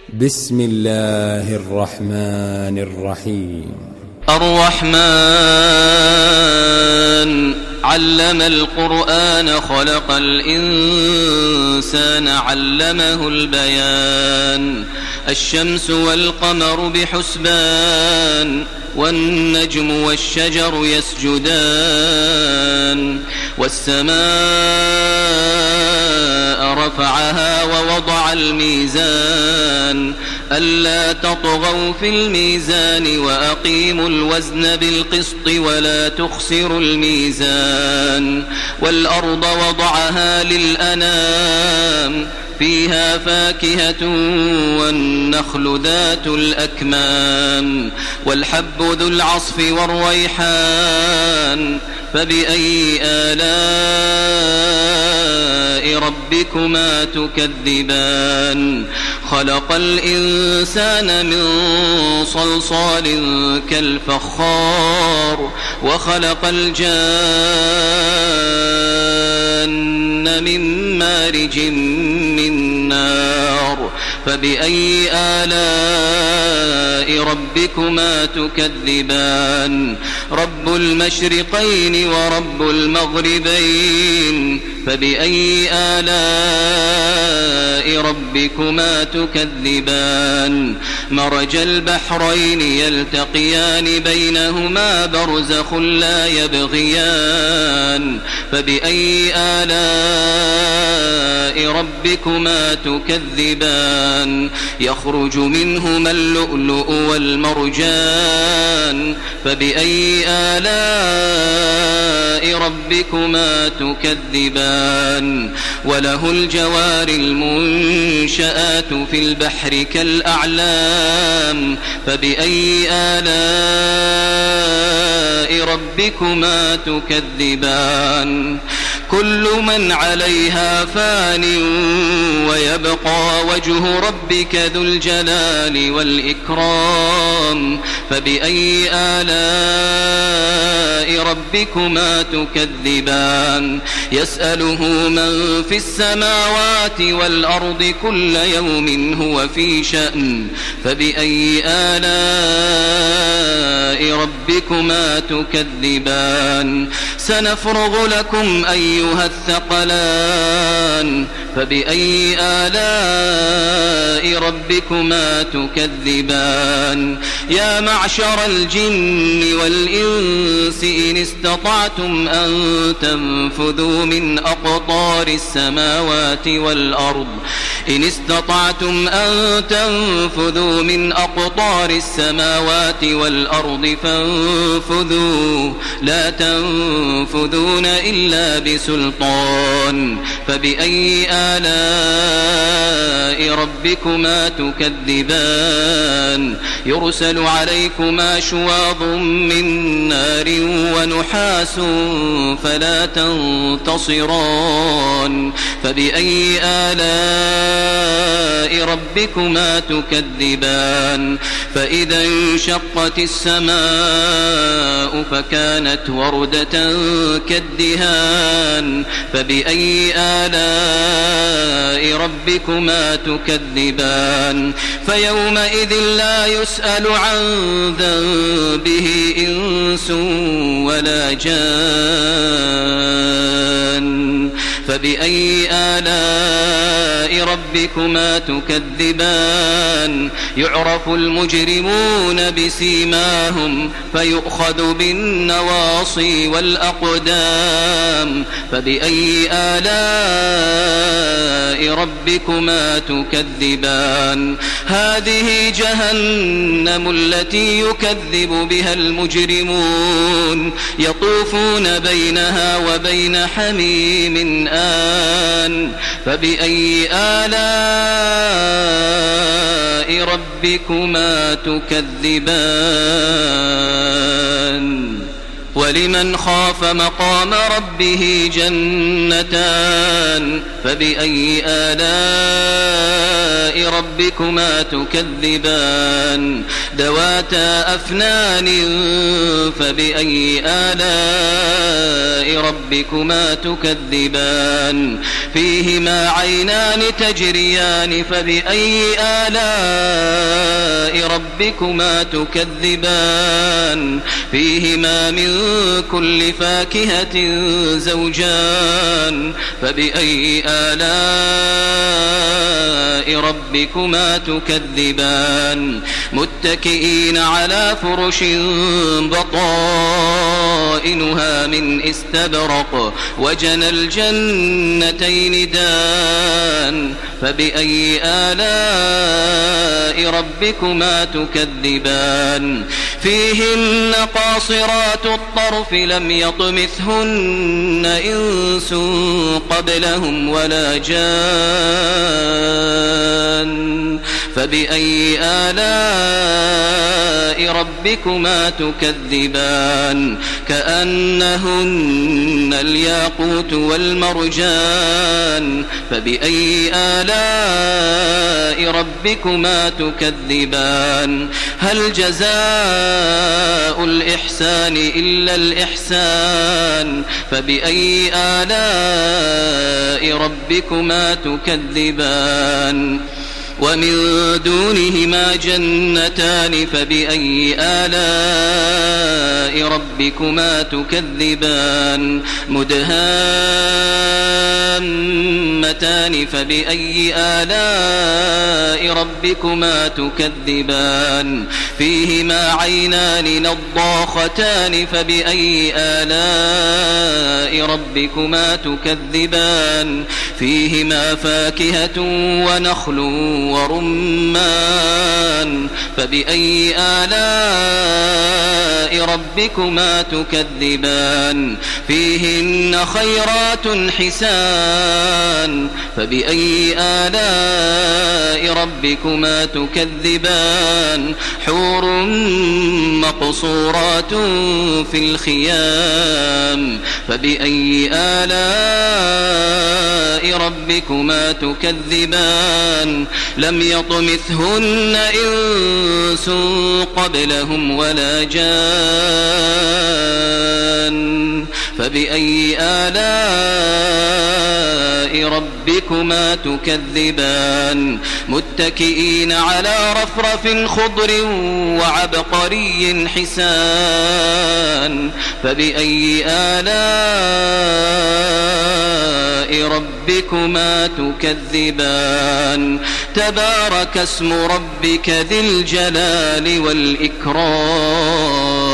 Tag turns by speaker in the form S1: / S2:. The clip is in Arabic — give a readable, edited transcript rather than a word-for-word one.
S1: بسم الله الرحمن الرحيم.
S2: الرحمن علم القرآن خلق الإنسان علمه البيان. الشمس والقمر بحسبان والنجم والشجر يسجدان والسماء رفعها ووضع الميزان ألا تطغوا في الميزان وأقيموا الوزن بالقسط ولا تخسروا الميزان. والأرض وضعها للأنام فيها فاكهة والنخل ذات الأكمام والحب ذو العصف والريحان فبأي آلاء ربكما تكذبان. خلق الإنسان من صلصال كالفخار وخلق الجان من مارج من نار فبأي آلاء ربكما تكذبان. رب المشرقين ورب المغربين فبأي آلاء ربكما تكذبان. مرج البحرين يلتقيان بينهما برزخ لا يبغيان فبأي آلاء ربكما تكذبان. يخرج منهما اللؤلؤ والمرجان فبأي آلاء ربكما تكذبان. وله الجوار المنشآت في البحر كالأعلام فبأي آلاء ربكما تكذبان. كل من عليها فان ويبقى وجه ربك ذو الجلال والإكرام فبأي آلاء ربكما تكذبان. يسأله من في السماوات والأرض كل يوم هو في شأن فبأي آلاء ربكما تكذبان. سنفرغ لكم أيها الثقلان فبأي آلاء ربكما تكذبان. يا معشر الجن والإنس إن استطعتم أن تنفذوا من أقطار السماوات والأرض إن استطعتم أن تنفذوا من أقطار السماوات والأرض فانفذوا لا تنفذون إلا بسلطان فبأي آلاء ربكما تكذبان. يرسل عليكما شواظ من نار ونحاس فلا تنتصران فبأي آلاء ربكما تكذبان. فإذا انشقت السماء فكانت وردة كالدهان فبأي آلاء ربكما تكذبان. فيومئذ لا يسأل عن ذنبه إنس ولا جان فبأي آلاء ربكما تكذبان. يعرف المجرمون بسيماهم فيؤخذ بالنواصي والأقدام فبأي آلاء ربكما تكذبان. هذه جهنم التي يكذب بها المجرمون يطوفون بينها وبين حميم آن فبأي آلاء ربكما تكذبان. ولمن خاف مقام ربه جنتان فبأي آلاء ربكما تكذبان ذواتا أفنان فبأي آلاء ربكما تكذبان فيهما عينان تجريان فبأي آلاء ربكما تكذبان فيهما من كل فاكهة زوجان فبأي آلاء ربكما تكذبان متكئين على فرش بطائنها من استبرق وجنى الجنتين دان فبأي آلاء ربكما تكذبان فيهن قاصرات الطرف لم يطمثهن إنس قبلهم ولا جان فبأي آلاء ربكما تكذبان كأنهن الياقوت والمرجان فبأي آلاء ربكما تكذبان هل جزاء الإحسان إلا الإحسان فبأي آلاء ربكما تكذبان ومن دونهما جنتان فبأي آلاء ربكما تكذبان مدهامتان فبأي آلاء ربكما تكذبان فيهما عينان نضاختان فبأي آلاء ربكما تكذبان فيهما فاكهة ونخل ورمان فبأي آلاء ربكما تكذبان فيهن خيرات حسان فبأي آلاء ربكما تكذبان حور مقصورات في الخيام فبأي آلاء ربكما تكذبان لم يطمثهن إنس قبلهم ولا جان فبأي آلاء ربكما تكذبان متكئين على رفرف خضر وعبقري حسان فبأي آلاء ربكما تكذبان تبارك اسم ربك ذي الجلال والإكرام